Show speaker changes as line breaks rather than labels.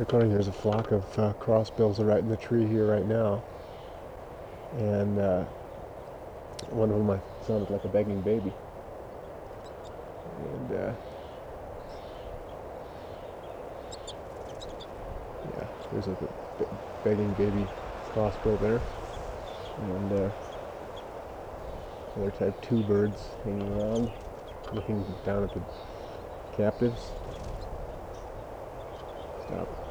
recording. There's a flock of crossbills right in the tree here right now, and one of them sounded like a begging baby. And yeah, there's a begging baby crossbill there, and other type 2 birds hanging around, looking down at the captives. Stop.